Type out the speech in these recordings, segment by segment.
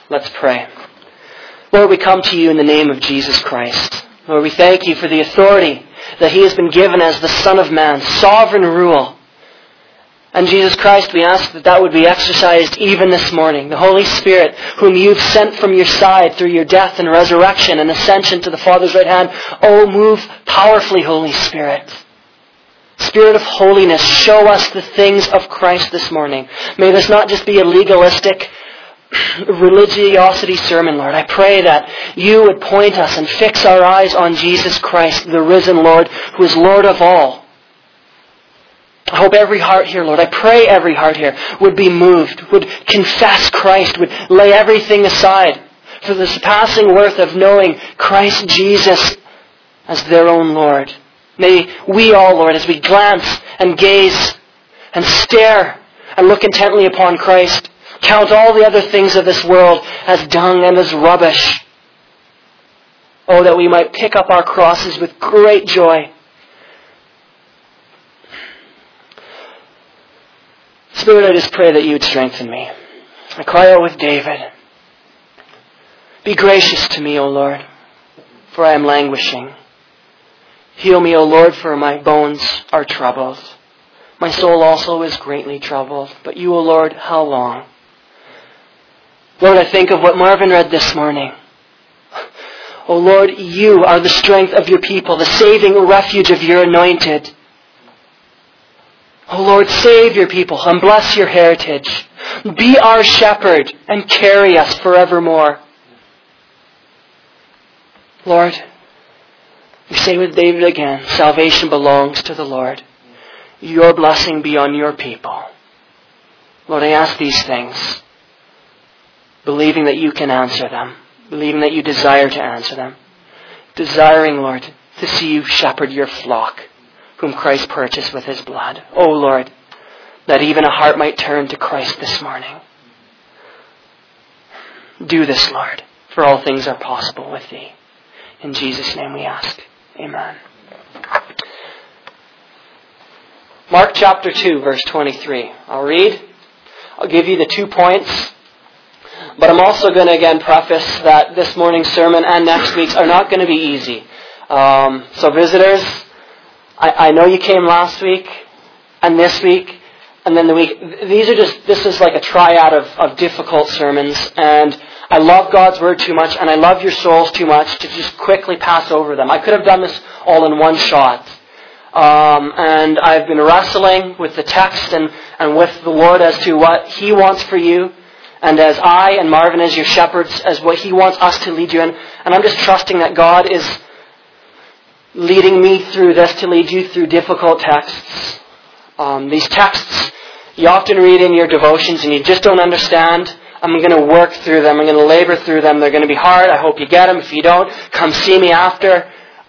Let's pray. Lord, we come to you in the name of Jesus Christ. Lord, we thank you for the authority that he has been given as the Son of Man, sovereign rule. And Jesus Christ, we ask that would be exercised even this morning. The Holy Spirit, whom you've sent from your side through your death and resurrection and ascension to the Father's right hand. Oh, move powerfully, Holy Spirit. Spirit of holiness, show us the things of Christ this morning. May this not just be a legalistic religiosity sermon, Lord. I pray that you would point us and fix our eyes on Jesus Christ, the risen Lord, who is Lord of all. I hope every heart here, Lord, I pray every heart here would be moved, would confess Christ, would lay everything aside for the surpassing worth of knowing Christ Jesus as their own Lord. May we all, Lord, as we glance and gaze and stare and look intently upon Christ, count all the other things of this world as dung and as rubbish. Oh, that we might pick up our crosses with great joy. Spirit, I just pray that you would strengthen me. I cry out with David. Be gracious to me, O Lord, for I am languishing. Heal me, O Lord, for my bones are troubled. My soul also is greatly troubled. But you, O Lord, how long? Lord, I think of what Marvin read this morning. O Lord, you are the strength of your people, the saving refuge of your anointed. O Lord, save your people and bless your heritage. Be our shepherd and carry us forevermore. Lord, we say with David again, salvation belongs to the Lord. Your blessing be on your people. Lord, I ask these things, believing that you can answer them, believing that you desire to answer them, desiring, Lord, to see you shepherd your flock, whom Christ purchased with his blood. Oh, Lord, that even a heart might turn to Christ this morning. Do this, Lord, for all things are possible with thee. In Jesus' name we ask. Amen. Mark chapter 2, verse 23. I'll read. I'll give you the 2 points. But I'm also going to again preface that this morning's sermon and next week's are not going to be easy. So visitors, I know you came last week and this week and then the week. This is like a triad of difficult sermons, and I love God's Word too much and I love your souls too much to just quickly pass over them. I could have done this all in one shot. And I've been wrestling with the text and with the Lord as to what He wants for you, and as I and Marvin as your shepherds, as what He wants us to lead you in. And I'm just trusting that God is leading me through this to lead you through difficult texts. These texts you often read in your devotions and you just don't understand. I'm going to work through them. I'm going to labor through them. They're going to be hard. I hope you get them. If you don't, come see me after.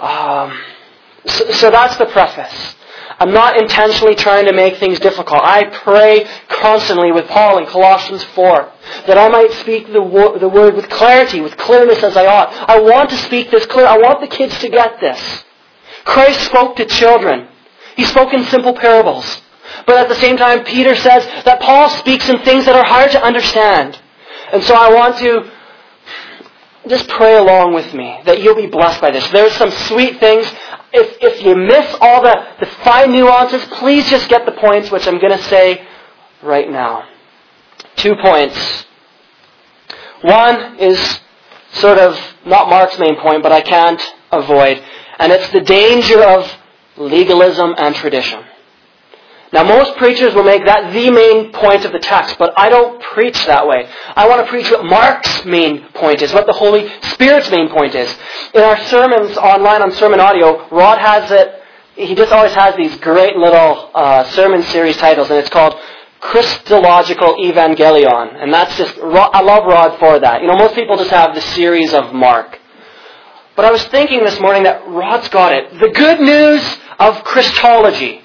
So that's the preface. I'm not intentionally trying to make things difficult. I pray constantly with Paul in Colossians 4 that I might speak the word with clarity, with clearness as I ought. I want to speak this clear. I want the kids to get this. Christ spoke to children. He spoke in simple parables. But at the same time, Peter says that Paul speaks in things that are hard to understand. And so I want to just pray along with me that you'll be blessed by this. There's some sweet things. If you miss all the fine nuances, please just get the points, which I'm going to say right now. 2 points. One is sort of not Mark's main point, but I can't avoid. And it's the danger of legalism and tradition. Now, most preachers will make that the main point of the text, but I don't preach that way. I want to preach what Mark's main point is, what the Holy Spirit's main point is. In our sermons online on Sermon Audio, Rod has it. He just always has these great little sermon series titles, and it's called Christological Evangelion. And that's just, I love Rod for that. You know, most people just have the series of Mark. But I was thinking this morning that Rod's got it. The good news of Christology.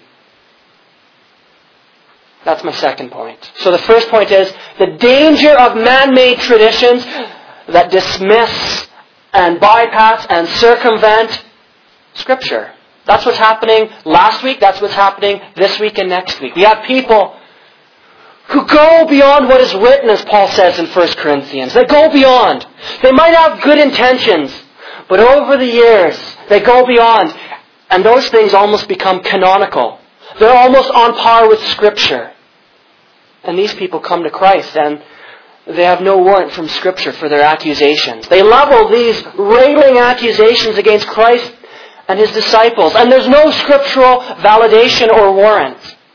That's my second point. So the first point is the danger of man-made traditions that dismiss and bypass and circumvent Scripture. That's what's happening last week. That's what's happening this week and next week. We have people who go beyond what is written, as Paul says in 1 Corinthians. They go beyond. They might have good intentions, but over the years, they go beyond. And those things almost become canonical. They're almost on par with Scripture. And these people come to Christ and they have no warrant from Scripture for their accusations. They level these railing accusations against Christ and His disciples. And there's no scriptural validation or warrant.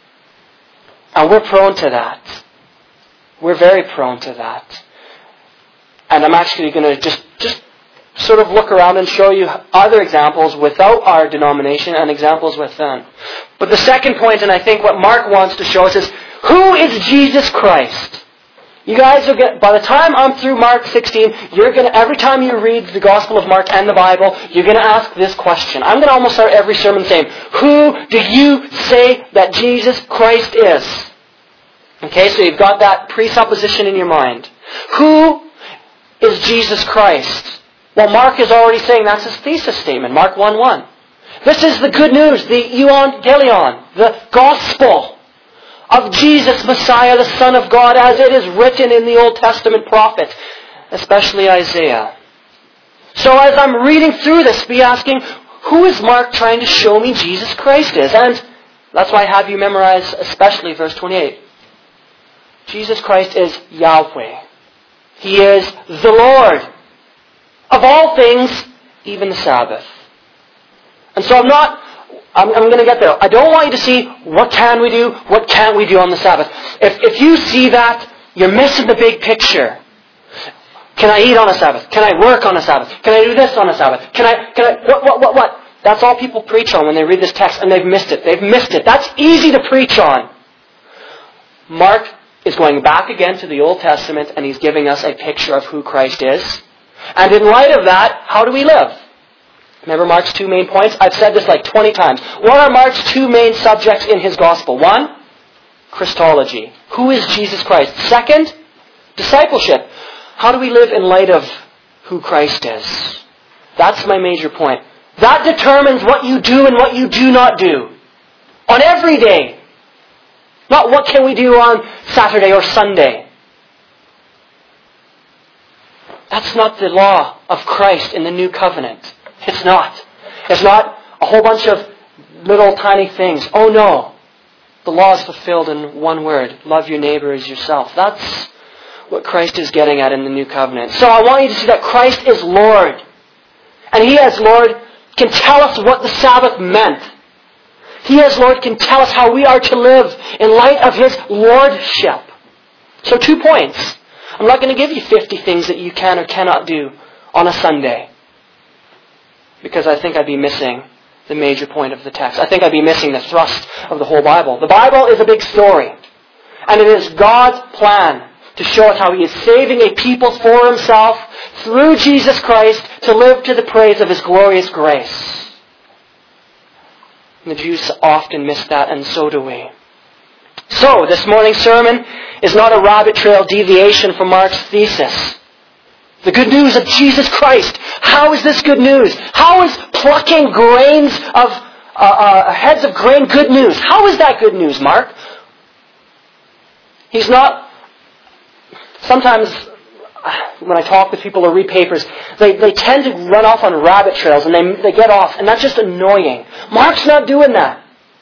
And we're prone to that. We're very prone to that. And I'm actually going to just sort of look around and show you other examples without our denomination and examples with them. But the second point, and I think what Mark wants to show us, is who is Jesus Christ? You guys will get, by the time I'm through Mark 16, every time you read the Gospel of Mark and the Bible, you're going to ask this question. I'm going to almost start every sermon saying, who do you say that Jesus Christ is? Okay, so you've got that presupposition in your mind. Who is Jesus Christ? Well, Mark is already saying that's his thesis statement, Mark 1:1. This is the good news, the euangelion, the gospel of Jesus, Messiah, the Son of God, as it is written in the Old Testament prophets, especially Isaiah. So as I'm reading through this, be asking, who is Mark trying to show me Jesus Christ is? And that's why I have you memorize especially verse 28. Jesus Christ is Yahweh. He is the Lord of all things, even the Sabbath. And so I'm going to get there. I don't want you to see what can we do, what can't we do on the Sabbath. If you see that, you're missing the big picture. Can I eat on a Sabbath? Can I work on a Sabbath? Can I do this on a Sabbath? What? That's all people preach on when they read this text, and they've missed it. They've missed it. That's easy to preach on. Mark is going back again to the Old Testament, and he's giving us a picture of who Christ is. And in light of that, how do we live? Remember Mark's two main points? I've said this like 20 times. What are Mark's two main subjects in his gospel? One, Christology. Who is Jesus Christ? Second, discipleship. How do we live in light of who Christ is? That's my major point. That determines what you do and what you do not do. On every day. Not what can we do on Saturday or Sunday. That's not the law of Christ in the new covenant. It's not. It's not a whole bunch of little tiny things. Oh no. The law is fulfilled in one word. Love your neighbor as yourself. That's what Christ is getting at in the new covenant. So I want you to see that Christ is Lord. And He as Lord can tell us what the Sabbath meant. He as Lord can tell us how we are to live in light of His Lordship. So 2 points. I'm not going to give you 50 things that you can or cannot do on a Sunday, because I think I'd be missing the major point of the text. I think I'd be missing the thrust of the whole Bible. The Bible is a big story. And it is God's plan to show us how He is saving a people for Himself through Jesus Christ to live to the praise of His glorious grace. And the Jews often miss that, and so do we. So, this morning's sermon is not a rabbit trail deviation from Mark's thesis. The good news of Jesus Christ. How is this good news? How is plucking grains of heads of grain good news? How is that good news, Mark? He's not... Sometimes when I talk with people or read papers, they tend to run off on rabbit trails and they get off, and that's just annoying. Mark's not doing that.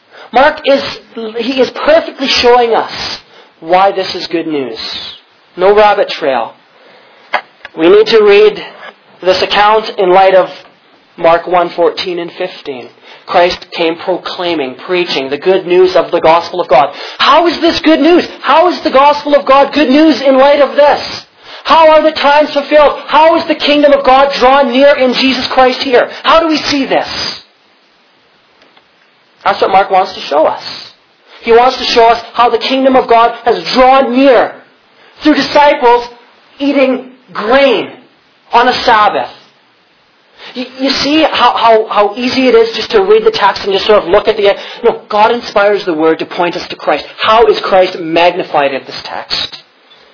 He is perfectly showing us why this is good news. No rabbit trail. We need to read this account in light of Mark 1:14 and 15. Christ came proclaiming, preaching the good news of the gospel of God. How is this good news? How is the gospel of God good news in light of this? How are the times fulfilled? How is the kingdom of God drawn near in Jesus Christ here? How do we see this? That's what Mark wants to show us. He wants to show us how the kingdom of God has drawn near through disciples eating grain on a Sabbath. You see how easy it is just to read the text and just sort of look at the... No, God inspires the Word to point us to Christ. How is Christ magnified in this text?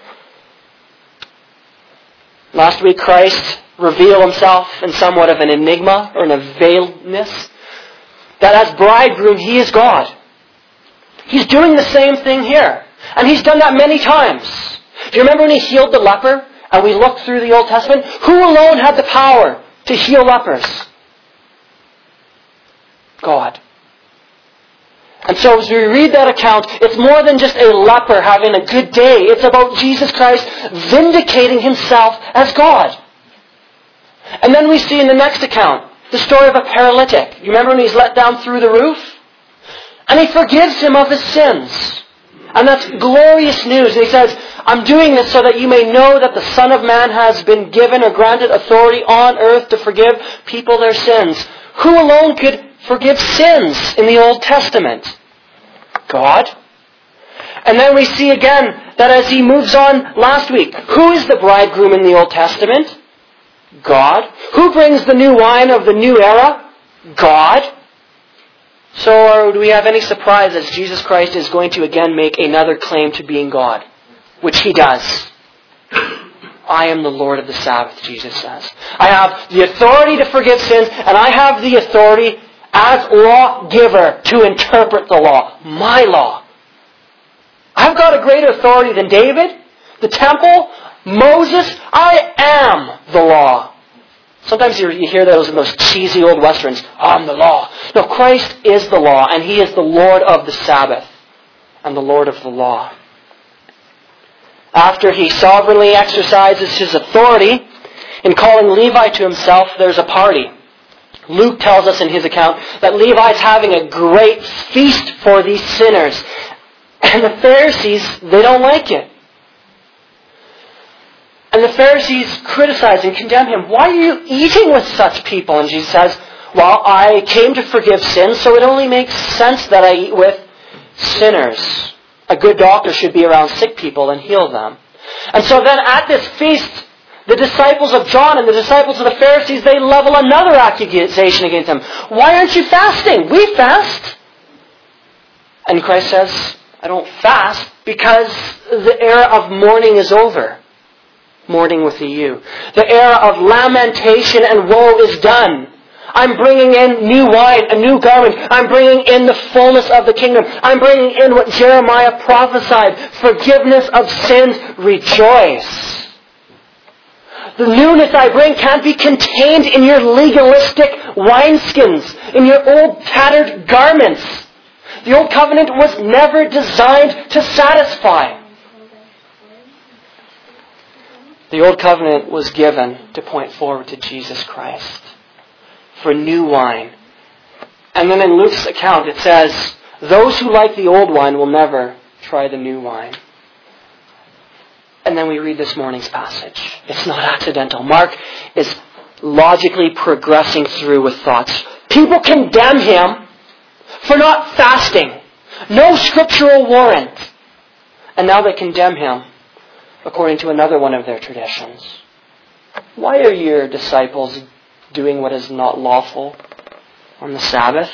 Last week, Christ revealed Himself in somewhat of an enigma or an veiledness. That as bridegroom, He is God. He's doing the same thing here. And He's done that many times. Do you remember when He healed the leper? And we looked through the Old Testament. Who alone had the power to heal lepers? God. And so as we read that account, it's more than just a leper having a good day. It's about Jesus Christ vindicating Himself as God. And then we see in the next account the story of a paralytic. You remember when he's let down through the roof? And He forgives him of his sins. And that's glorious news. And He says, I'm doing this so that you may know that the Son of Man has been given or granted authority on earth to forgive people their sins. Who alone could forgive sins in the Old Testament? God. And then we see again that as He moves on last week, who is the bridegroom in the Old Testament? God. Who brings the new wine of the new era? God. So do we have any surprise as Jesus Christ is going to again make another claim to being God? Which He does. I am the Lord of the Sabbath, Jesus says. I have the authority to forgive sins, and I have the authority as lawgiver to interpret the law. My law. I've got a greater authority than David, the temple, Moses. I am the law. Sometimes you hear those in those cheesy old westerns. I'm the law. No, Christ is the law, and He is the Lord of the Sabbath and the Lord of the law. After He sovereignly exercises His authority in calling Levi to Himself, there's a party. Luke tells us in his account that Levi's having a great feast for these sinners. And the Pharisees, they don't like it. And the Pharisees criticize and condemn Him. Why are you eating with such people? And Jesus says, well, I came to forgive sins, so it only makes sense that I eat with sinners. A good doctor should be around sick people and heal them. And so then at this feast, the disciples of John and the disciples of the Pharisees, they level another accusation against Him. Why aren't you fasting? We fast. And Christ says, I don't fast because the era of mourning is over. Mourning with a U. The era of lamentation and woe is done. I'm bringing in new wine, a new garment. I'm bringing in the fullness of the kingdom. I'm bringing in what Jeremiah prophesied. Forgiveness of sins. Rejoice. The newness I bring can't be contained in your legalistic wineskins, in your old tattered garments. The old covenant was never designed to satisfy. The old covenant was given to point forward to Jesus Christ for new wine. And then in Luke's account it says, those who like the old wine will never try the new wine. And then we read this morning's passage. It's not accidental. Mark is logically progressing through with thoughts. People condemn Him for not fasting. No scriptural warrant. And now they condemn Him according to another one of their traditions. Why are your disciples doing what is not lawful on the Sabbath?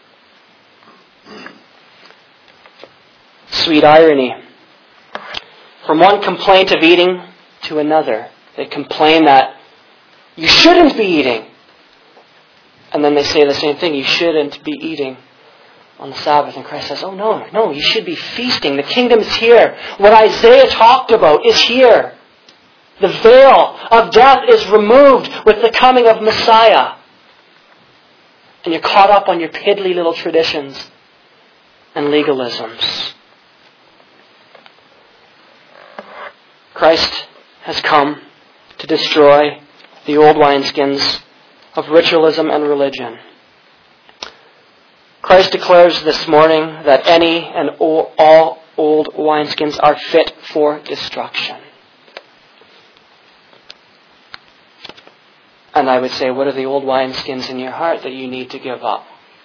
Sweet irony. From one complaint of eating to another. They complain that you shouldn't be eating. And then they say the same thing. You shouldn't be eating on the Sabbath. And Christ says, oh no, you should be feasting. The kingdom is here. What Isaiah talked about is here. The veil of death is removed with the coming of Messiah. And you're caught up on your piddly little traditions and legalisms. Christ has come to destroy the old wineskins of ritualism and religion. Christ declares this morning that any and all old wineskins are fit for destruction. And I would say, what are the old wineskins in your heart that you need to give up?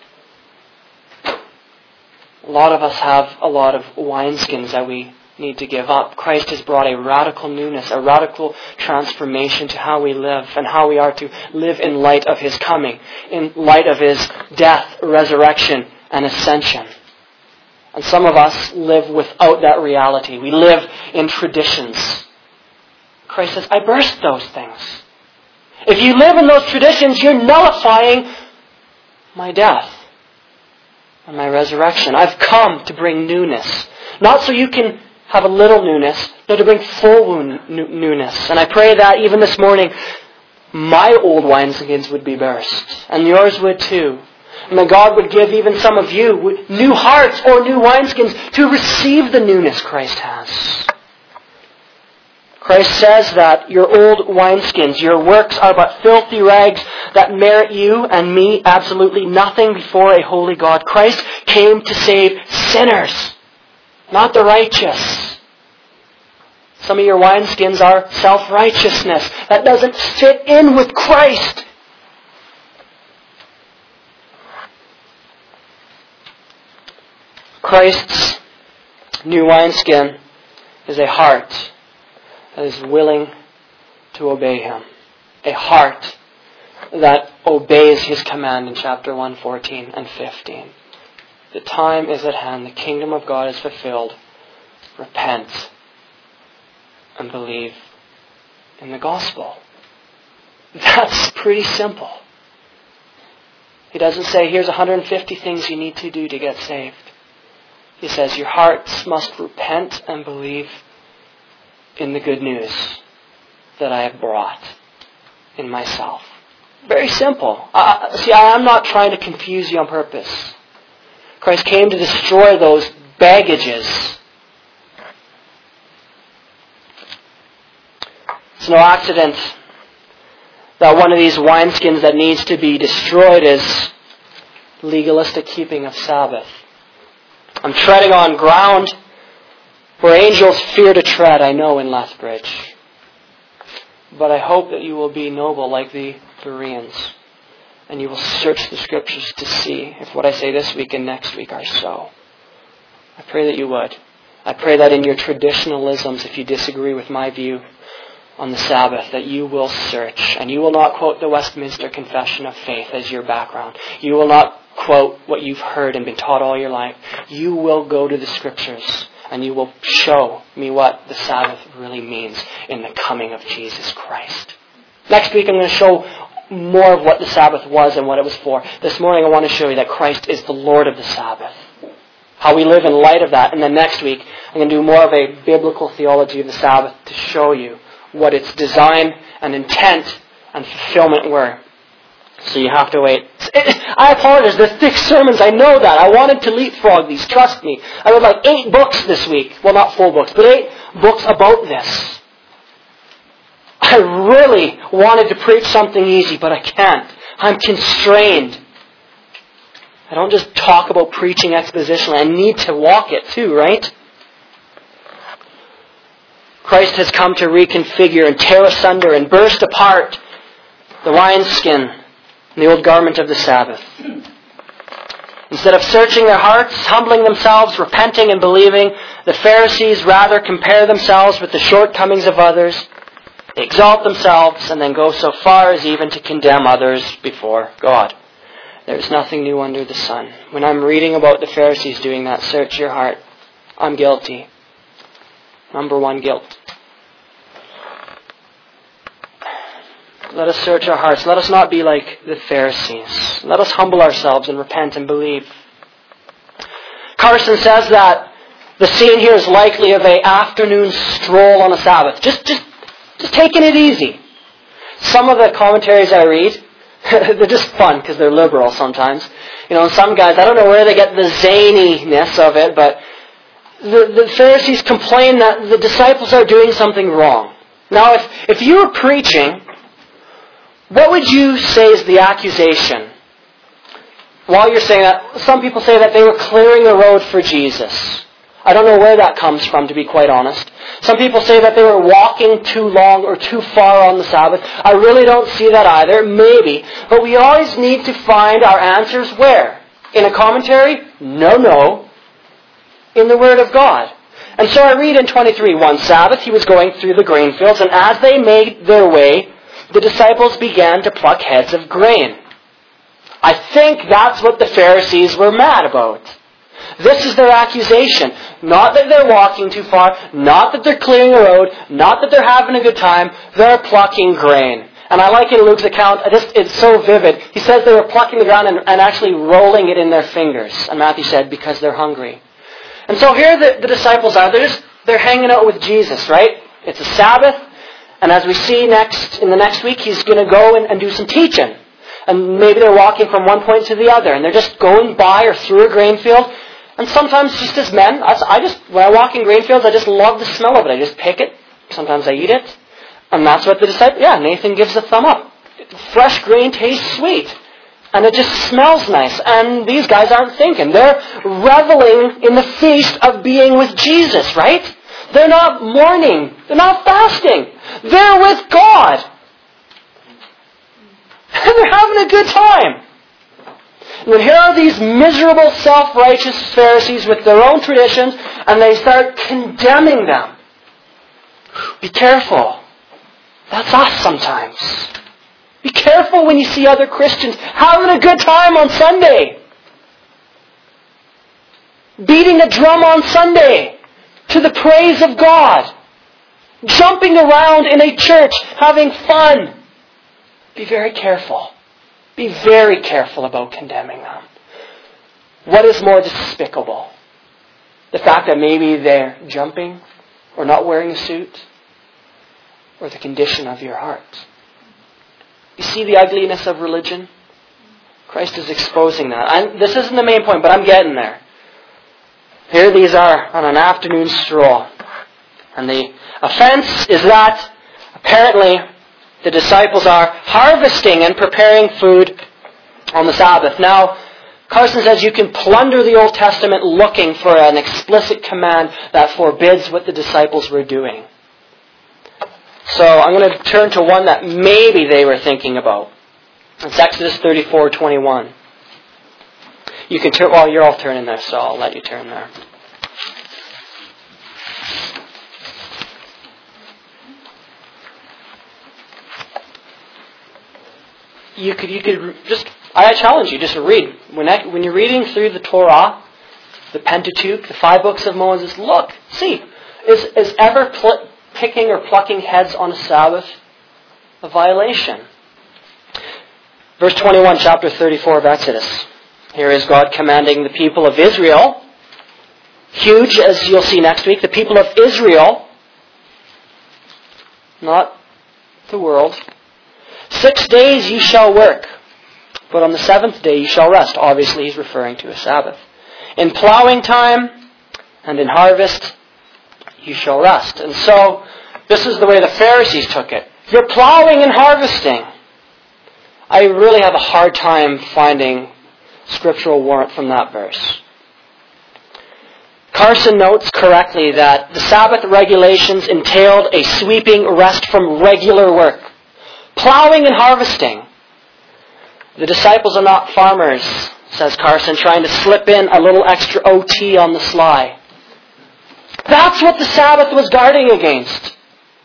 A lot of us have a lot of wineskins that we need to give up. Christ has brought a radical newness, a radical transformation to how we live and how we are to live in light of His coming, in light of His death, resurrection, and ascension. And some of us live without that reality. We live in traditions. Christ says, I burst those things. If you live in those traditions, you're nullifying my death and my resurrection. I've come to bring newness. Not so you can have a little newness, but to bring full newness. And I pray that even this morning, my old wineskins would be burst, and yours would too. And that God would give even some of you new hearts or new wineskins to receive the newness Christ has. Christ says that your old wineskins, your works are but filthy rags that merit you and me absolutely nothing before a holy God. Christ came to save sinners, not the righteous. Some of your wineskins are self-righteousness that doesn't fit in with Christ. Christ's new wineskin is a heart that is willing to obey Him. A heart that obeys His command in chapter 1, 14 and 15. The time is at hand. The kingdom of God is fulfilled. Repent and believe in the gospel. That's pretty simple. He doesn't say, here's 150 things you need to do to get saved. He says, your hearts must repent and believe in the good news that I have brought in myself. Very simple. I'm not trying to confuse you on purpose. Christ came to destroy those baggages. It's no accident that one of these wineskins that needs to be destroyed is legalistic keeping of Sabbath. I'm treading on ground where angels fear to tread, I know, in Lethbridge. But I hope that you will be noble like the Bereans, and you will search the Scriptures to see if what I say this week and next week are so. I pray that you would. I pray that in your traditionalisms, if you disagree with my view on the Sabbath, that you will search, and you will not quote the Westminster Confession of Faith as your background. You will not quote what you've heard and been taught all your life. You will go to the Scriptures, and you will show me what the Sabbath really means in the coming of Jesus Christ. Next week I'm going to show more of what the Sabbath was and what it was for. This morning I want to show you that Christ is the Lord of the Sabbath. How we live in light of that. And then next week I'm going to do more of a biblical theology of the Sabbath to show you what its design and intent and fulfillment were. So you have to wait. I apologize, they're thick sermons, I know that. I wanted to leapfrog these, trust me. I read like 8 books this week. Well, not full books, but 8 books about this. I really wanted to preach something easy, but I can't. I'm constrained. I don't just talk about preaching expositionally. I need to walk it too, right? Christ has come to reconfigure and tear asunder and burst apart the wineskin, the old garment of the Sabbath. Instead of searching their hearts, humbling themselves, repenting and believing, the Pharisees rather compare themselves with the shortcomings of others. They exalt themselves and then go so far as even to condemn others before God. There is nothing new under the sun. When I'm reading about the Pharisees doing that, search your heart. I'm guilty. Number 1, guilt. Let us search our hearts. Let us not be like the Pharisees. Let us humble ourselves and repent and believe. Carson says that the scene here is likely of an afternoon stroll on a Sabbath. Just taking it easy. Some of the commentaries I read, they're just fun because they're liberal sometimes. You know, some guys, I don't know where they get the zaniness of it, but the Pharisees complain that the disciples are doing something wrong. Now, if you were preaching, what would you say is the accusation? While you're saying that, some people say that they were clearing the road for Jesus. I don't know where that comes from, to be quite honest. Some people say that they were walking too long or too far on the Sabbath. I really don't see that either. Maybe. But we always need to find our answers where? In a commentary? No. In the Word of God. And so I read in 23, one Sabbath he was going through the grain fields, and as they made their way, the disciples began to pluck heads of grain. I think that's what the Pharisees were mad about. This is their accusation. Not that they're walking too far, not that they're clearing the road, not that they're having a good time, they're plucking grain. And I like in Luke's account, it's so vivid. He says they were plucking the ground and actually rolling it in their fingers. And Matthew said, because they're hungry. And so here the disciples are, they're just They're hanging out with Jesus, right? It's a Sabbath. And as we see in the next week, he's going to go and do some teaching. And maybe they're walking from one point to the other. And they're just going by or through a grain field. And sometimes just as men, when I walk in grain fields, I just love the smell of it. I just pick it. Sometimes I eat it. And that's what the disciples, Nathan gives a thumb up. Fresh grain tastes sweet. And it just smells nice. And these guys aren't thinking. They're reveling in the feast of being with Jesus, right? They're not mourning. They're not fasting. They're with God. And they're having a good time. And then here are these miserable, self-righteous Pharisees with their own traditions, and they start condemning them. Be careful. That's us sometimes. Be careful when you see other Christians having a good time on Sunday. Beating a drum on Sunday to the praise of God. Jumping around in a church, having fun. Be very careful. Be very careful about condemning them. What is more despicable? The fact that maybe they're jumping or not wearing a suit? Or the condition of your heart? You see the ugliness of religion? Christ is exposing that. This isn't the main point, but I'm getting there. Here these are on an afternoon stroll. And the offense is that apparently the disciples are harvesting and preparing food on the Sabbath. Now, Carson says you can plunder the Old Testament looking for an explicit command that forbids what the disciples were doing. So I'm going to turn to one that maybe they were thinking about. It's Exodus 34:21. You can turn, well, you're all turning there, so I'll let you turn there. You could just, I challenge you, just read. When you're reading through the Torah, the Pentateuch, the 5 books of Moses, look, see, is ever picking or plucking heads on a Sabbath a violation? Verse 21, chapter 34 of Exodus. Here is God commanding the people of Israel, huge as you'll see next week, the people of Israel, not the world. 6 days you shall work, but on the 7th day you shall rest. Obviously he's referring to a Sabbath. In plowing time and in harvest you shall rest. And so this is the way the Pharisees took it. You're plowing and harvesting. I really have a hard time finding scriptural warrant from that verse. Carson notes correctly that the Sabbath regulations entailed a sweeping rest from regular work. Plowing and harvesting. The disciples are not farmers, says Carson, trying to slip in a little extra OT on the sly. That's what the Sabbath was guarding against.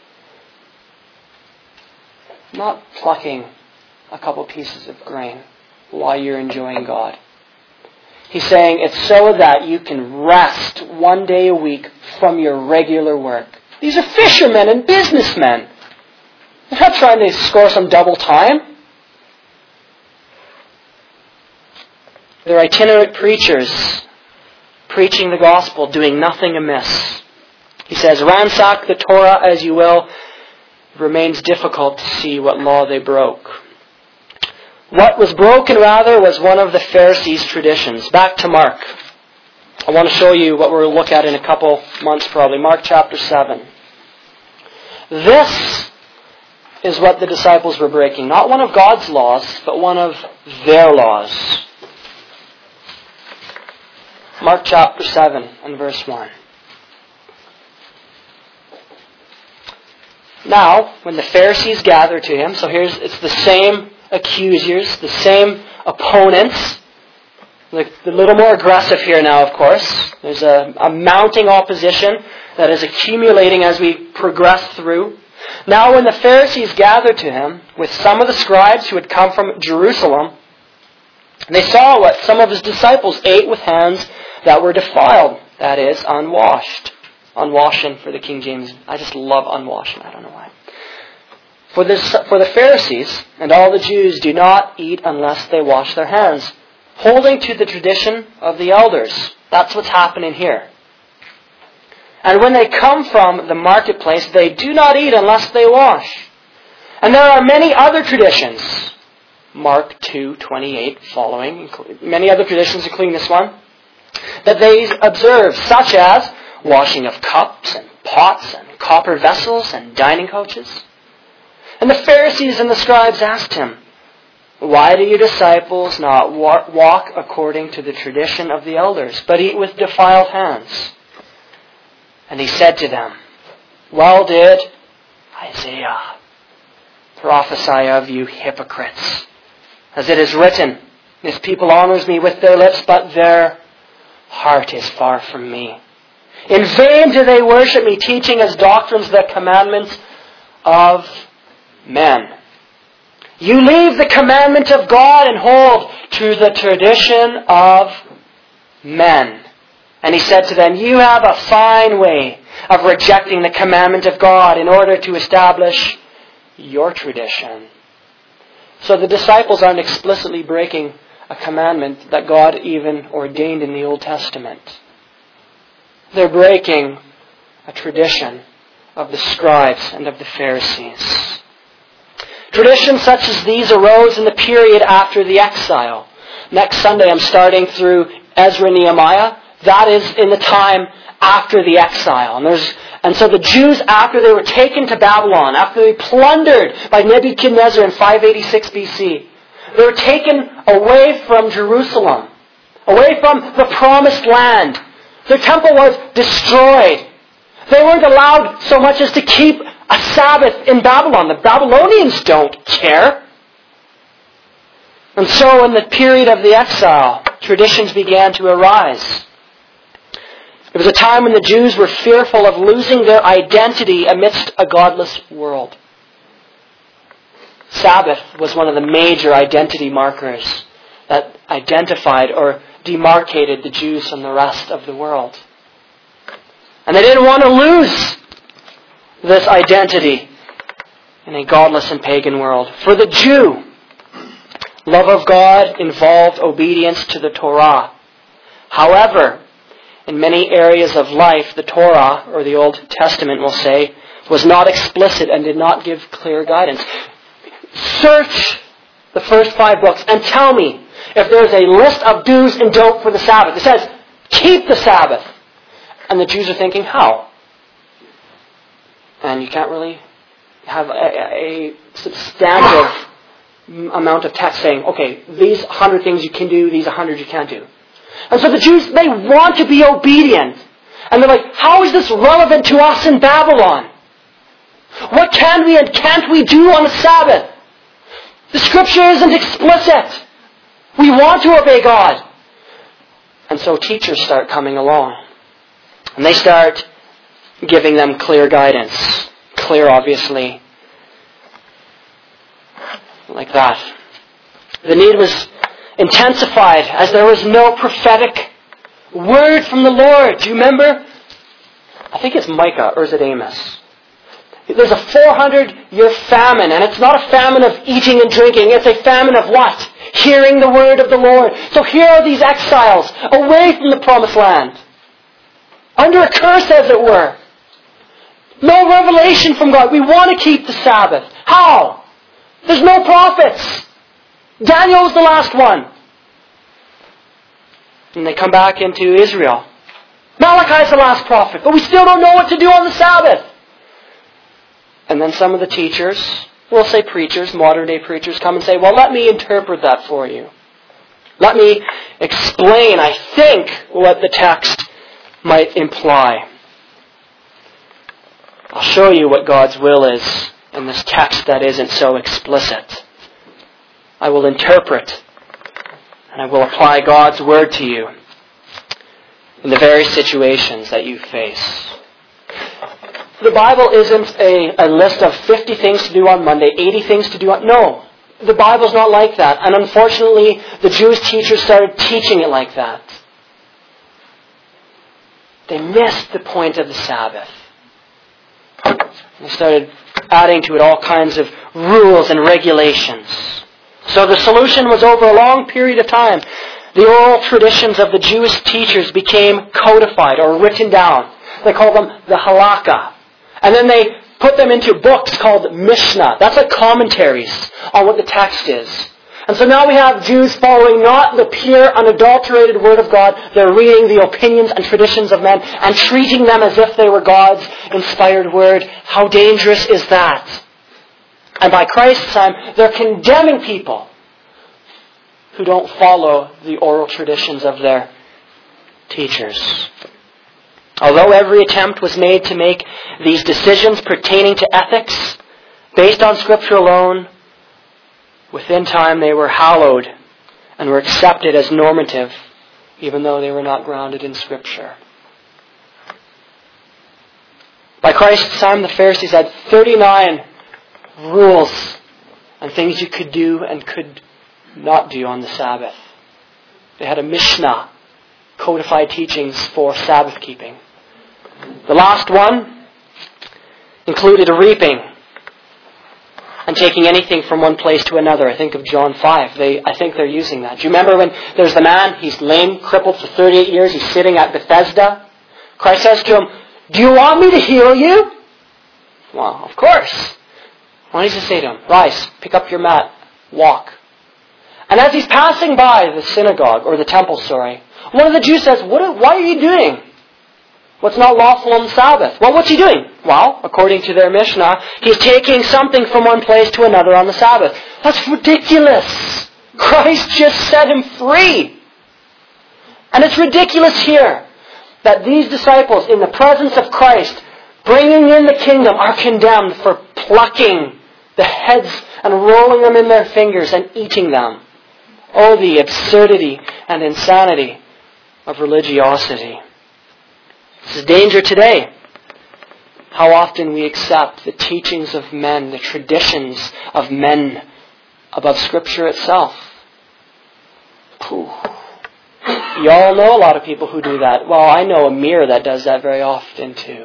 Not plucking a couple pieces of grain while you're enjoying God. He's saying it's so that you can rest 1 day a week from your regular work. These are fishermen and businessmen. They're not trying to score some double time. They're itinerant preachers, preaching the gospel, doing nothing amiss. He says, ransack the Torah as you will. It remains difficult to see what law they broke. What was broken, rather, was one of the Pharisees' traditions. Back to Mark. I want to show you what we'll look at in a couple months probably. Mark chapter 7. This is what the disciples were breaking. Not one of God's laws, but one of their laws. Mark chapter 7 and verse 1. Now, when the Pharisees gathered to him, so it's the same accusers, the same opponents. A little more aggressive here now, of course. There's a mounting opposition that is accumulating as we progress through. Now when the Pharisees gathered to him with some of the scribes who had come from Jerusalem, they saw what some of his disciples ate with hands that were defiled, that is, unwashed. Unwashen for the King James. I just love unwashen. I don't know why. For the Pharisees and all the Jews do not eat unless they wash their hands, holding to the tradition of the elders. That's what's happening here. And when they come from the marketplace, they do not eat unless they wash. And there are many other traditions, Mark 2:28 following, many other traditions including this one, that they observe, such as washing of cups and pots and copper vessels and dining couches. And the Pharisees and the scribes asked him, "Why do your disciples not walk according to the tradition of the elders, but eat with defiled hands?" And he said to them, "Well did Isaiah prophesy of you hypocrites, as it is written, this people honors me with their lips, but their heart is far from me. In vain do they worship me, teaching as doctrines the commandments of men. You leave the commandment of God and hold to the tradition of men." And he said to them, "You have a fine way of rejecting the commandment of God in order to establish your tradition." So the disciples aren't explicitly breaking a commandment that God even ordained in the Old Testament. They're breaking a tradition of the scribes and of the Pharisees. Traditions such as these arose in the period after the exile. Next Sunday I'm starting through Ezra and Nehemiah. That is in the time after the exile. And so the Jews, after they were taken to Babylon, after they were plundered by Nebuchadnezzar in 586 BC, they were taken away from Jerusalem, away from the promised land. Their temple was destroyed. They weren't allowed so much as to keep a Sabbath in Babylon. The Babylonians don't care. And so in the period of the exile, traditions began to arise. It was a time when the Jews were fearful of losing their identity amidst a godless world. Sabbath was one of the major identity markers that identified or demarcated the Jews from the rest of the world. And they didn't want to lose this identity in a godless and pagan world. For the Jew, love of God involved obedience to the Torah. However, in many areas of life, the Torah, or the Old Testament will say, was not explicit and did not give clear guidance. Search the first 5 books and tell me if there's a list of do's and don'ts for the Sabbath. It says, keep the Sabbath. And the Jews are thinking, how? And you can't really have a substantive amount of text saying, okay, these 100 things you can do, these 100 you can't do. And so the Jews, they want to be obedient. And they're like, how is this relevant to us in Babylon? What can we and can't we do on the Sabbath? The Scripture isn't explicit. We want to obey God. And so teachers start coming along. And they start giving them clear guidance. Clear, obviously. Like that. The need was intensified as there was no prophetic word from the Lord. Do you remember? I think it's Micah, or is it Amos? There's a 400-year famine, and it's not a famine of eating and drinking. It's a famine of what? Hearing the word of the Lord. So here are these exiles, away from the promised land. Under a curse, as it were. No revelation from God. We want to keep the Sabbath. How? There's no prophets. Daniel was the last one. And they come back into Israel. Malachi's the last prophet, but we still don't know what to do on the Sabbath. And then some of the teachers, we'll say preachers, modern day preachers, come and say, well, let me interpret that for you. Let me explain, I think, what the text might imply. I'll show you what God's will is in this text that isn't so explicit. I will interpret and I will apply God's word to you in the very situations that you face. The Bible isn't a list of 50 things to do on Monday, 80 things to do on... No, the Bible's not like that. And unfortunately, the Jewish teachers started teaching it like that. They missed the point of the Sabbath. They started adding to it all kinds of rules and regulations. So the solution was, over a long period of time, the oral traditions of the Jewish teachers became codified or written down. They call them the halakha. And then they put them into books called Mishnah. That's like commentaries on what the text is. And so now we have Jews following not the pure, unadulterated Word of God. They're reading the opinions and traditions of men and treating them as if they were God's inspired Word. How dangerous is that? And by Christ's time, they're condemning people who don't follow the oral traditions of their teachers. Although every attempt was made to make these decisions pertaining to ethics based on Scripture alone, within time they were hallowed and were accepted as normative, even though they were not grounded in Scripture. By Christ's time, the Pharisees had 39 rules and things you could do and could not do on the Sabbath. They had a Mishnah, codified teachings for Sabbath keeping. The last one included reaping and taking anything from one place to another. I think of John 5. I think they're using that. Do you remember when there's the man, he's lame, crippled for 38 years, he's sitting at Bethesda? Christ says to him, "Do you want me to heal you?" Well, of course. Why does he say to him, "Rise, pick up your mat, walk"? And as he's passing by the synagogue, or the temple, one of the Jews says, "Why are you doing what's not lawful on the Sabbath?" Well, what's he doing? Well, according to their Mishnah, he's taking something from one place to another on the Sabbath. That's ridiculous. Christ just set him free. And it's ridiculous here that these disciples, in the presence of Christ, bringing in the kingdom, are condemned for plucking the heads and rolling them in their fingers and eating them. Oh, the absurdity and insanity of religiosity. This is danger today. How often we accept the teachings of men, the traditions of men above Scripture itself. You all know a lot of people who do that. Well, I know a mirror that does that very often too.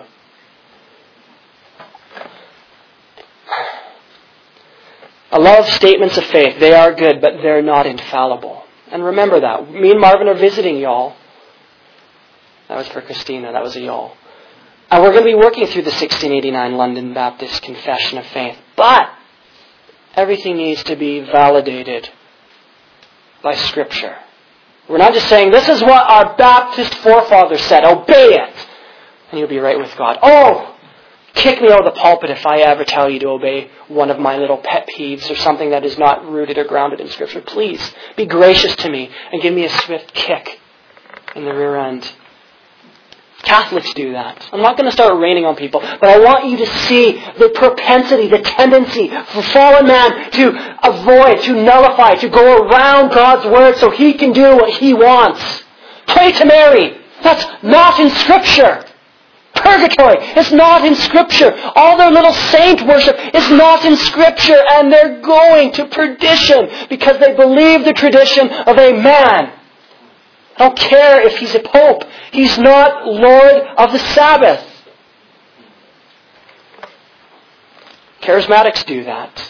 I love statements of faith. They are good, but they're not infallible. And remember that. Me and Marvin are visiting y'all. That was for Christina. That was a y'all. And we're going to be working through the 1689 London Baptist Confession of Faith. But everything needs to be validated by Scripture. We're not just saying, this is what our Baptist forefathers said. Obey it. And you'll be right with God. Oh! Kick me out of the pulpit if I ever tell you to obey one of my little pet peeves or something that is not rooted or grounded in Scripture. Please be gracious to me and give me a swift kick in the rear end. Catholics do that. I'm not going to start raining on people, but I want you to see the propensity, the tendency for fallen man to avoid, to nullify, to go around God's Word so he can do what he wants. Pray to Mary. That's not in Scripture. Purgatory is not in Scripture. All their little saint worship is not in Scripture, and they're going to perdition because they believe the tradition of a man. I don't care if he's a pope. He's not Lord of the Sabbath. Charismatics do that.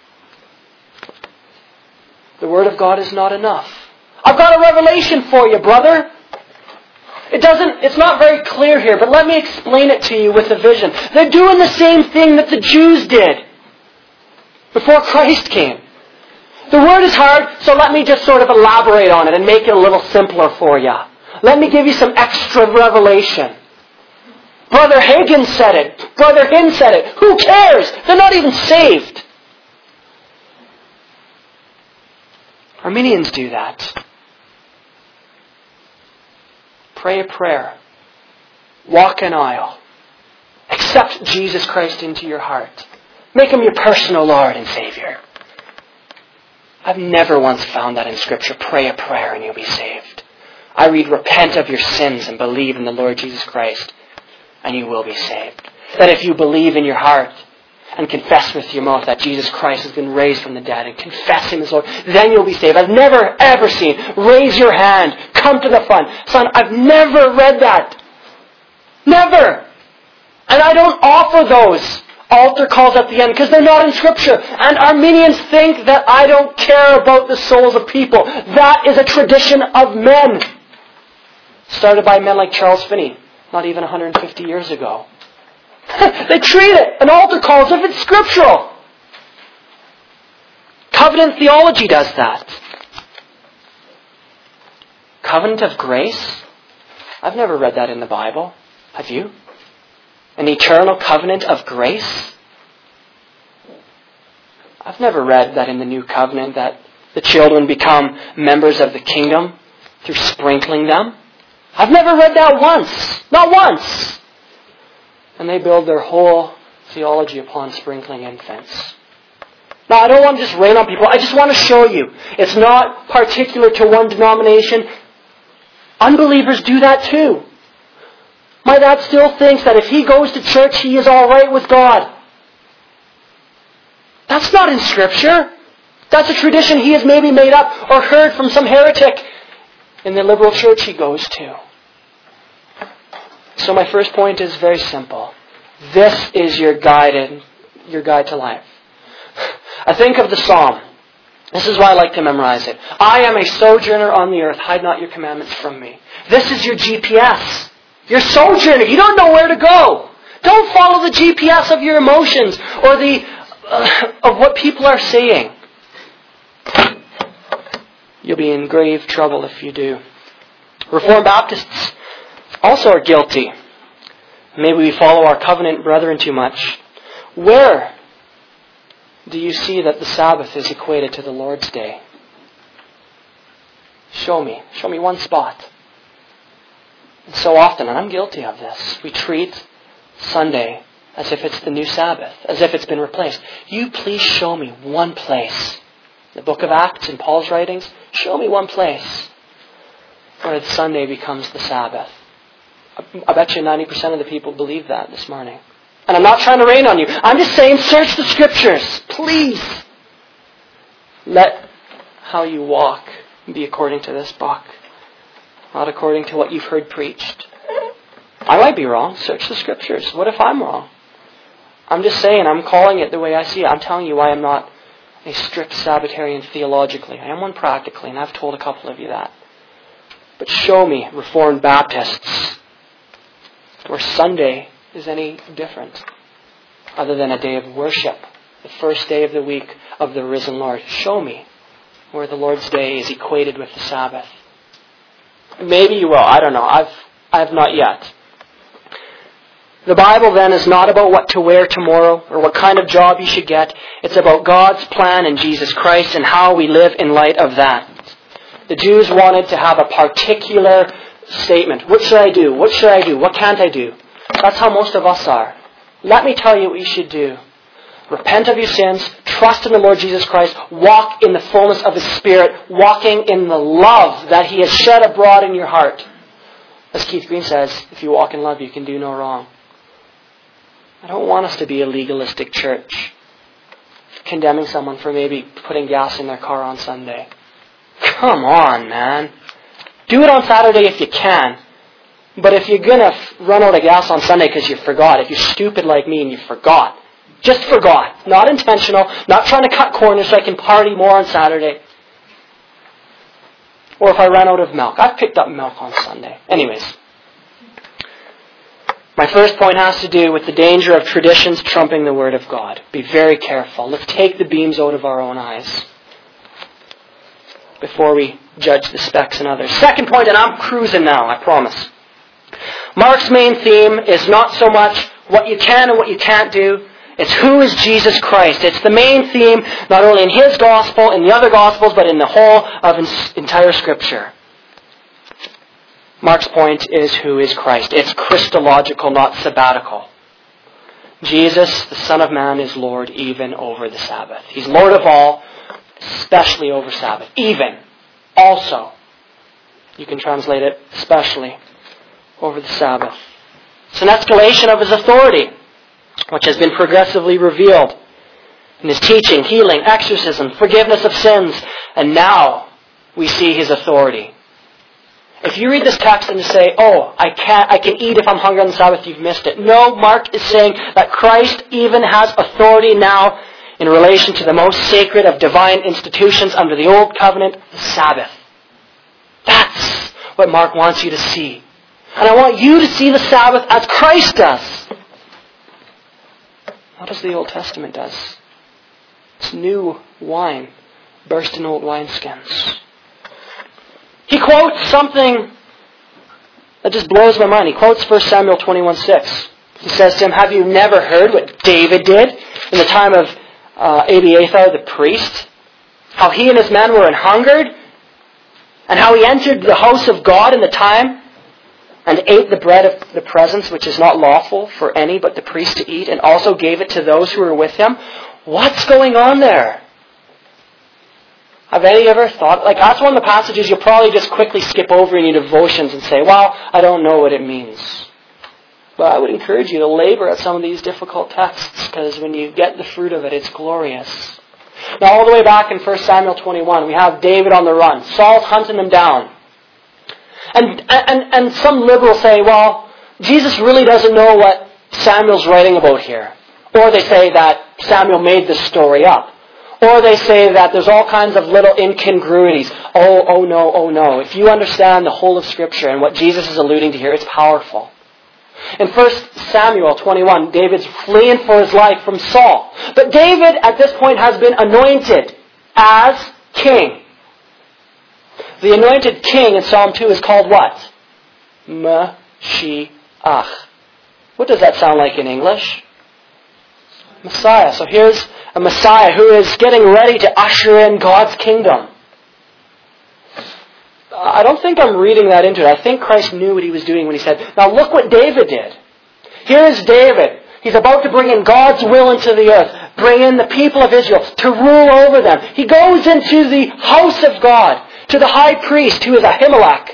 The Word of God is not enough. I've got a revelation for you, brother. It's not very clear here, but let me explain it to you with a vision. They're doing the same thing that the Jews did before Christ came. The Word is hard, so let me just sort of elaborate on it and make it a little simpler for you. Let me give you some extra revelation. Brother Hagin said it. Brother Hinn said it. Who cares? They're not even saved. Arminians do that. Pray a prayer. Walk an aisle. Accept Jesus Christ into your heart. Make Him your personal Lord and Savior. I've never once found that in Scripture. Pray a prayer and you'll be saved. I read, repent of your sins and believe in the Lord Jesus Christ and you will be saved. That if you believe in your heart and confess with your mouth that Jesus Christ has been raised from the dead and confess Him as Lord, then you'll be saved. I've never ever seen, raise your hand, come to the front. Son, I've never read that. Never. And I don't offer those altar calls at the end because they're not in Scripture. And Arminians think that I don't care about the souls of people. That is a tradition of men. Started by men like Charles Finney. not even 150 years ago. They treat it, an altar call, as if it's scriptural. Covenant theology does that. Covenant of grace? I've never read that in the Bible. Have you? An eternal covenant of grace? I've never read that in the New Covenant that the children become members of the kingdom through sprinkling them. I've never read that once. Not once. And they build their whole theology upon sprinkling infants. Now, I don't want to just rain on people. I just want to show you. It's not particular to one denomination. Unbelievers do that too. My dad still thinks that if he goes to church, he is all right with God. That's not in Scripture. That's a tradition he has maybe made up or heard from some heretic in the liberal church he goes to. So my first point is very simple. This is your guide to life. I think of the Psalm. This is why I like to memorize it. I am a sojourner on the earth. Hide not your commandments from me. This is your GPS. You're sojourner. You don't know where to go. Don't follow the GPS of your emotions or of what people are saying. You'll be in grave trouble if you do. Reformed Baptists also are guilty. Maybe we follow our covenant brethren too much. Where do you see that the Sabbath is equated to the Lord's Day? Show me. Show me one spot. And so often, and I'm guilty of this, we treat Sunday as if it's the new Sabbath, as if it's been replaced. You please show me one place. The book of Acts in Paul's writings, show me one place where Sunday becomes the Sabbath. I bet you 90% of the people believe that this morning. And I'm not trying to rain on you. I'm just saying, search the Scriptures. Please. Let how you walk be according to this book. Not according to what you've heard preached. I might be wrong. Search the Scriptures. What if I'm wrong? I'm just saying, I'm calling it the way I see it. I'm telling you why I'm not a strict Sabbatarian theologically. I am one practically, and I've told a couple of you that. But show me Reformed Baptists where Sunday is any different other than a day of worship, the first day of the week of the risen Lord. Show me where the Lord's Day is equated with the Sabbath. Maybe you will. I don't know. I have not yet. The Bible then is not about what to wear tomorrow or what kind of job you should get. It's about God's plan in Jesus Christ and how we live in light of that. The Jews wanted to have a particular statement. What should I do? What should I do? What can't I do? That's how most of us are. Let me tell you what you should do. Repent of your sins, trust in the Lord Jesus Christ, walk in the fullness of His Spirit, walking in the love that He has shed abroad in your heart. As Keith Green says, if you walk in love, you can do no wrong. I don't want us to be a legalistic church, condemning someone for maybe putting gas in their car on Sunday. Come on, man. Do it on Saturday if you can. But if you're going to run out of gas on Sunday because you forgot, if you're stupid like me and you forgot, just forgot, not intentional, not trying to cut corners so I can party more on Saturday. Or if I ran out of milk. I've picked up milk on Sunday. Anyways. My first point has to do with the danger of traditions trumping the Word of God. Be very careful. Let's take the beams out of our own eyes before we judge the specks in others. Second point, and I'm cruising now, I promise. Mark's main theme is not so much what you can and what you can't do. It's who is Jesus Christ. It's the main theme, not only in His Gospel, in the other Gospels, but in the whole of entire Scripture. Mark's point is who is Christ. It's Christological, not sabbatical. Jesus, the Son of Man, is Lord even over the Sabbath. He's Lord of all, especially over Sabbath. Even, also. You can translate it, especially over the Sabbath. It's an escalation of His authority, which has been progressively revealed in His teaching, healing, exorcism, forgiveness of sins. And now we see His authority. If you read this text and you say, I can eat if I'm hungry on the Sabbath, you've missed it. No, Mark is saying that Christ even has authority now in relation to the most sacred of divine institutions under the Old Covenant, the Sabbath. That's what Mark wants you to see. And I want you to see the Sabbath as Christ does. Not as the Old Testament does. It's new wine burst in old wineskins. He quotes something that just blows my mind. He quotes 1 Samuel 21:6. He says to him, have you never heard what David did in the time of Abiathar the priest? How he and his men were an hungered, and how he entered the house of God in the time and ate the bread of the presence, which is not lawful for any but the priest to eat, and also gave it to those who were with him. What's going on there? Have any ever thought? That's one of the passages you'll probably just quickly skip over in your devotions and say, well, I don't know what it means. But I would encourage you to labor at some of these difficult texts, because when you get the fruit of it, it's glorious. Now, all the way back in 1 Samuel 21, we have David on the run. Saul's hunting him down. And some liberals say, well, Jesus really doesn't know what Samuel's writing about here. Or they say that Samuel made this story up. Or they say that there's all kinds of little incongruities. Oh no. If you understand the whole of Scripture and what Jesus is alluding to here, it's powerful. In 1 Samuel 21, David's fleeing for his life from Saul. But David, at this point, has been anointed as king. The anointed king in Psalm 2 is called what? Mashiach. What does that sound like in English? Messiah. So here's a Messiah who is getting ready to usher in God's kingdom. I don't think I'm reading that into it. I think Christ knew what he was doing when he said, now look what David did. Here's David. He's about to bring in God's will into the earth. Bring in the people of Israel to rule over them. He goes into the house of God, to the high priest who is Ahimelech.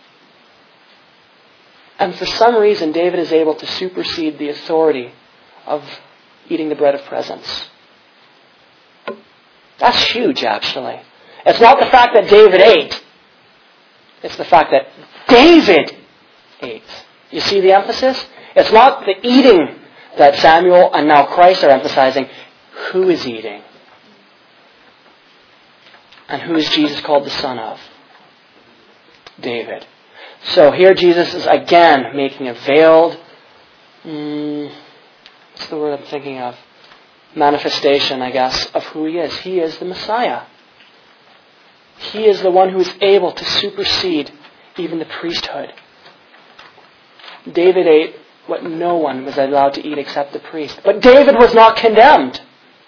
And for some reason, David is able to supersede the authority of eating the bread of presence. That's huge, actually. It's not the fact that David ate. It's the fact that David ate. You see the emphasis? It's not the eating that Samuel and now Christ are emphasizing. Who is eating? And who is Jesus called the son of? David. So here Jesus is again making a veiled, what's the word I'm thinking of? Manifestation, I guess, of who he is. He is the Messiah. He is the one who is able to supersede even the priesthood. David ate what no one was allowed to eat except the priest. But David was not condemned.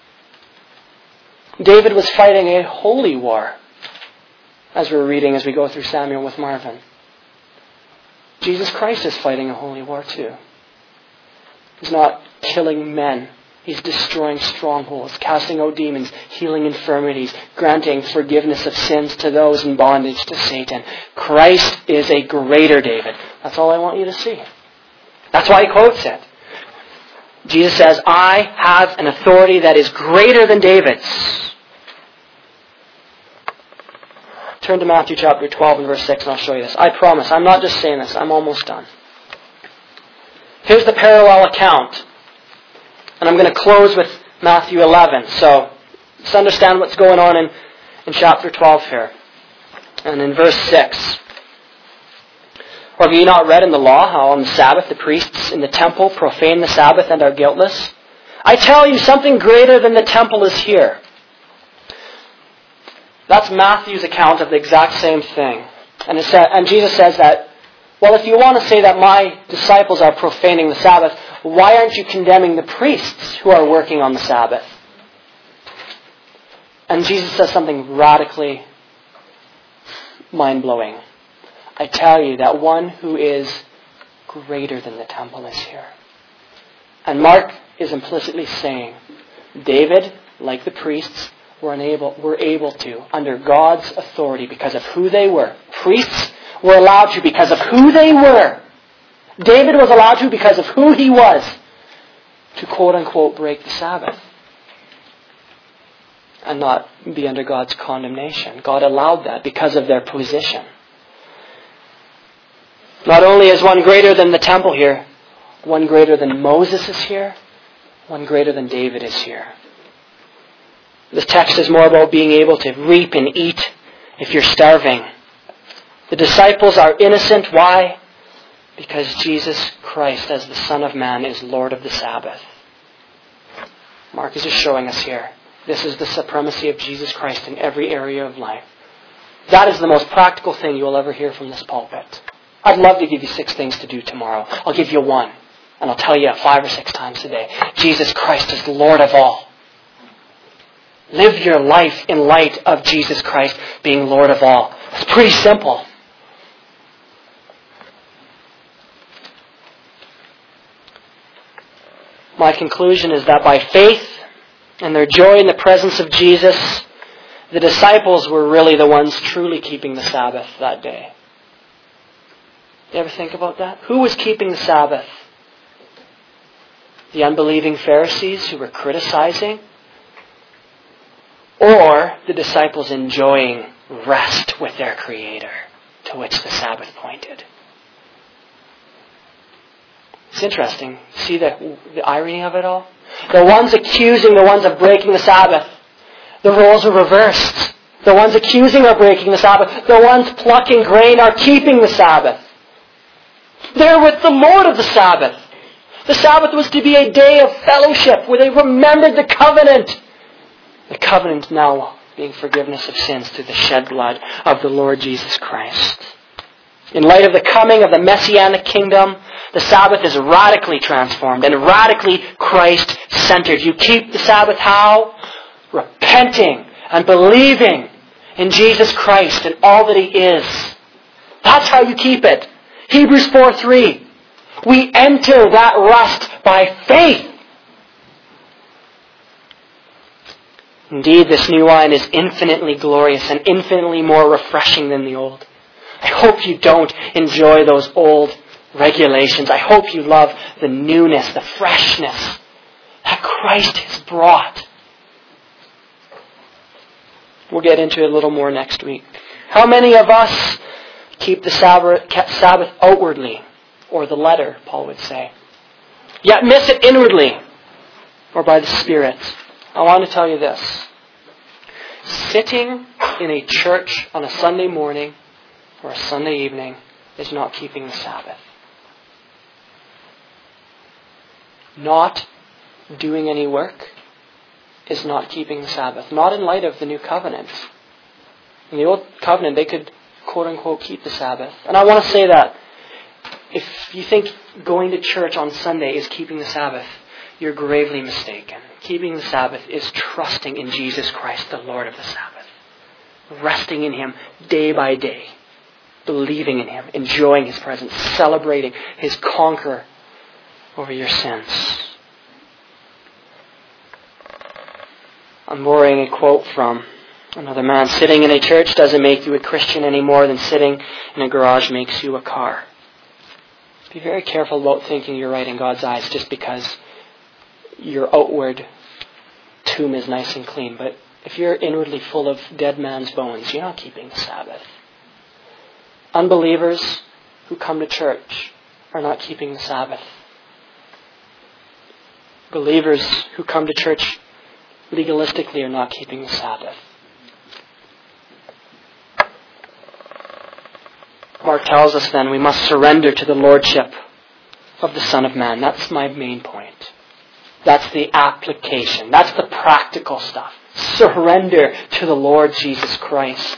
David was fighting a holy war, as we're reading as we go through Samuel with Marvin. Jesus Christ is fighting a holy war too. He's not killing men. He's destroying strongholds, casting out demons, healing infirmities, granting forgiveness of sins to those in bondage to Satan. Christ is a greater David. That's all I want you to see. That's why he quotes it. Jesus says, I have an authority that is greater than David's. Turn to Matthew chapter 12 and verse 6 and I'll show you this. I promise, I'm not just saying this, I'm almost done. Here's the parallel account. And I'm going to close with Matthew 11. So let's understand what's going on in chapter 12 here. And in verse 6. Or have you not read in the law how on the Sabbath the priests in the temple profane the Sabbath and are guiltless? I tell you, something greater than the temple is here. That's Matthew's account of the exact same thing. And Jesus says that, well, if you want to say that my disciples are profaning the Sabbath, why aren't you condemning the priests who are working on the Sabbath? And Jesus says something radically mind-blowing. I tell you that one who is greater than the temple is here. And Mark is implicitly saying, David, like the priests, were able to, under God's authority, because of who they were. Priests were allowed to because of who they were. David was allowed to because of who he was, to quote-unquote break the Sabbath and not be under God's condemnation. God allowed that because of their position. Not only is one greater than the temple here, one greater than Moses is here, one greater than David is here. This text is more about being able to reap and eat if you're starving. The disciples are innocent. Why? Because Jesus Christ, as the Son of Man, is Lord of the Sabbath. Mark is just showing us here. This is the supremacy of Jesus Christ in every area of life. That is the most practical thing you will ever hear from this pulpit. I'd love to give you 6 things to do tomorrow. I'll give you 1. And I'll tell you it 5 or 6 times a day. Jesus Christ is Lord of all. Live your life in light of Jesus Christ being Lord of all. It's pretty simple. My conclusion is that by faith and their joy in the presence of Jesus, the disciples were really the ones truly keeping the Sabbath that day. You ever think about that? Who was keeping the Sabbath? The unbelieving Pharisees who were criticizing? Or the disciples enjoying rest with their Creator, to which the Sabbath pointed? It's interesting. See the irony of it all? The ones accusing the ones of breaking the Sabbath, the roles are reversed. The ones accusing are breaking the Sabbath. The ones plucking grain are keeping the Sabbath. They're with the Lord of the Sabbath. The Sabbath was to be a day of fellowship where they remembered the covenant. The covenant now being forgiveness of sins through the shed blood of the Lord Jesus Christ. In light of the coming of the Messianic kingdom, the Sabbath is radically transformed and radically Christ-centered. You keep the Sabbath how? Repenting and believing in Jesus Christ and all that He is. That's how you keep it. Hebrews 4:3. We enter that rest by faith. Indeed, this new wine is infinitely glorious and infinitely more refreshing than the old. I hope you don't enjoy those old regulations. I hope you love the newness, the freshness that Christ has brought. We'll get into it a little more next week. How many of us keep the Sabbath outwardly, or the letter, Paul would say, yet miss it inwardly, or by the Spirit? I want to tell you this. Sitting in a church on a Sunday morning or a Sunday evening is not keeping the Sabbath. Not doing any work is not keeping the Sabbath. Not in light of the new covenant. In the old covenant, they could, quote unquote, keep the Sabbath. And I want to say that if you think going to church on Sunday is keeping the Sabbath, you're gravely mistaken. Keeping the Sabbath is trusting in Jesus Christ, the Lord of the Sabbath. Resting in Him day by day. Believing in Him. Enjoying His presence. Celebrating His conquer over your sins. I'm borrowing a quote from another man. Sitting in a church doesn't make you a Christian any more than sitting in a garage makes you a car. Be very careful about thinking you're right in God's eyes just because your outward tomb is nice and clean. But if you're inwardly full of dead man's bones, you're not keeping the Sabbath. Unbelievers who come to church are not keeping the Sabbath. Believers who come to church legalistically are not keeping the Sabbath. Mark tells us then we must surrender to the lordship of the Son of Man. That's my main point. That's the application. That's the practical stuff. Surrender to the Lord Jesus Christ.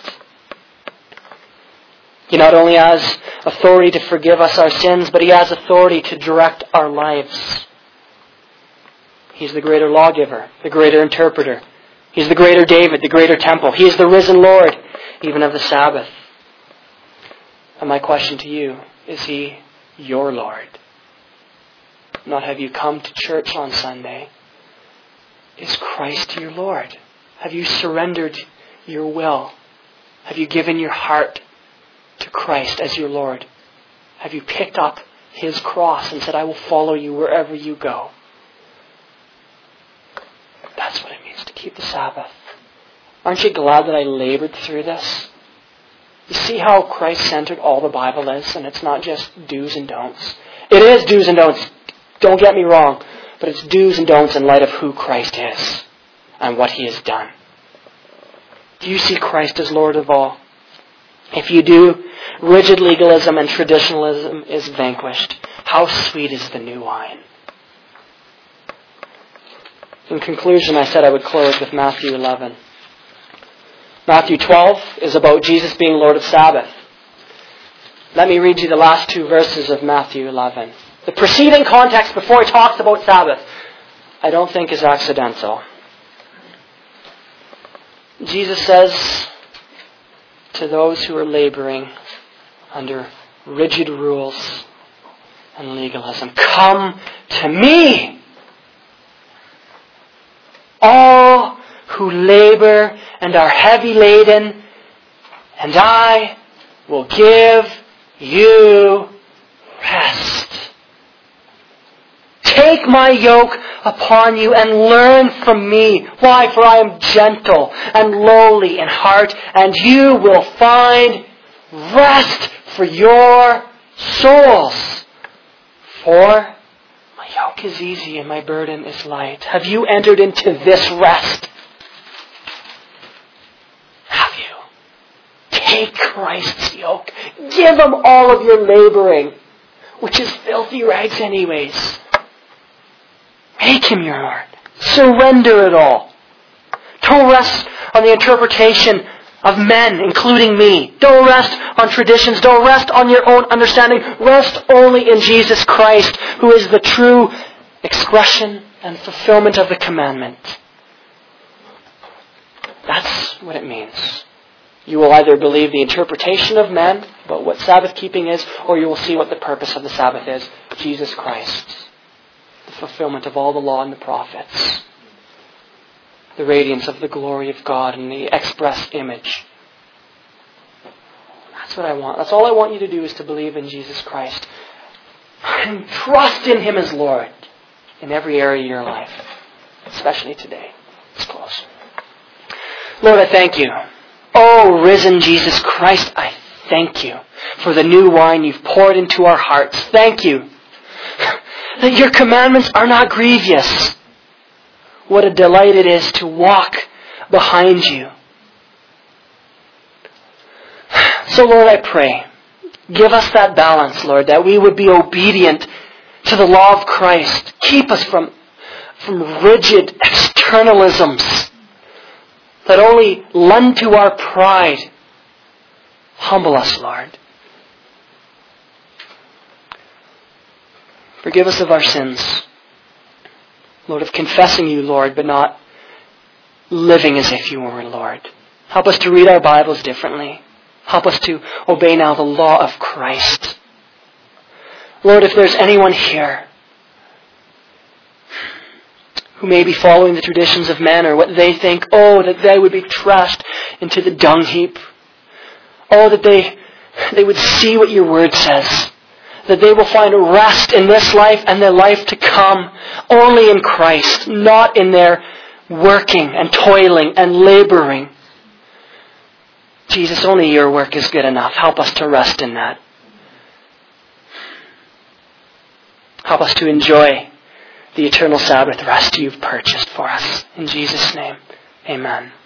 He not only has authority to forgive us our sins, but He has authority to direct our lives. He's the greater lawgiver, the greater interpreter. He's the greater David, the greater temple. He is the risen Lord, even of the Sabbath. And my question to you, is He your Lord? Not have you come to church on Sunday. Is Christ your Lord? Have you surrendered your will? Have you given your heart to Christ as your Lord? Have you picked up His cross and said, I will follow you wherever you go? That's what it means to keep the Sabbath. Aren't you glad that I labored through this? You see how Christ-centered all the Bible is, and it's not just do's and don'ts. It is do's and don'ts. Don't get me wrong, but it's do's and don'ts in light of who Christ is and what He has done. Do you see Christ as Lord of all? If you do, rigid legalism and traditionalism is vanquished. How sweet is the new wine. In conclusion, I said I would close with Matthew 11. Matthew 12 is about Jesus being Lord of Sabbath. Let me read you the last two verses of Matthew 11. The preceding context before he talks about Sabbath, I don't think is accidental. Jesus says to those who are laboring under rigid rules and legalism, "Come to me, all who labor and are heavy laden, and I will give you rest. Take my yoke upon you and learn from me. Why? For I am gentle and lowly in heart, and you will find rest for your souls. For my yoke is easy and my burden is light." Have you entered into this rest? Have you? Take Christ's yoke. Give Him all of your laboring, which is filthy rags anyways. Make Him your Lord. Surrender it all. Don't rest on the interpretation of men, including me. Don't rest on traditions. Don't rest on your own understanding. Rest only in Jesus Christ, who is the true expression and fulfillment of the commandment. That's what it means. You will either believe the interpretation of men about what Sabbath keeping is, or you will see what the purpose of the Sabbath is. Jesus Christ. The fulfillment of all the law and the prophets. The radiance of the glory of God and the express image. That's what I want. That's all I want you to do, is to believe in Jesus Christ. And trust in Him as Lord in every area of your life. Especially today. Let's close. Lord, I thank you. Oh, risen Jesus Christ, I thank you for the new wine you've poured into our hearts. Thank you that your commandments are not grievous. What a delight it is to walk behind you. So Lord, I pray, give us that balance, Lord, that we would be obedient to the law of Christ. Keep us from rigid externalisms that only lend to our pride. Humble us, Lord. Forgive us of our sins. Lord, of confessing you, Lord, but not living as if you were Lord. Help us to read our Bibles differently. Help us to obey now the law of Christ. Lord, if there's anyone here who may be following the traditions of men or what they think, oh, that they would be trashed into the dung heap. Oh, that they would see what your word says. That they will find rest in this life and the life to come only in Christ, not in their working and toiling and laboring. Jesus, only your work is good enough. Help us to rest in that. Help us to enjoy the eternal Sabbath rest you've purchased for us. In Jesus' name, amen.